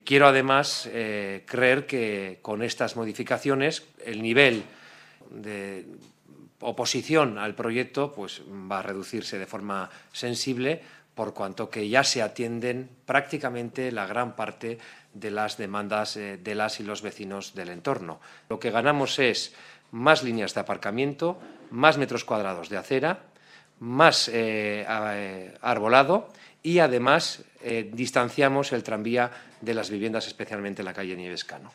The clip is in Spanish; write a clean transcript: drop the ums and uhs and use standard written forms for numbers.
quiero además creer que con estas modificaciones el nivel de oposición al proyecto pues, va a reducirse de forma sensible, por cuanto que ya se atienden prácticamente la gran parte de las demandas de las y los vecinos del entorno. Lo que ganamos es más líneas de aparcamiento, más metros cuadrados de acera, más arbolado y, además, distanciamos el tranvía de las viviendas, especialmente en la calle Nieves Cano.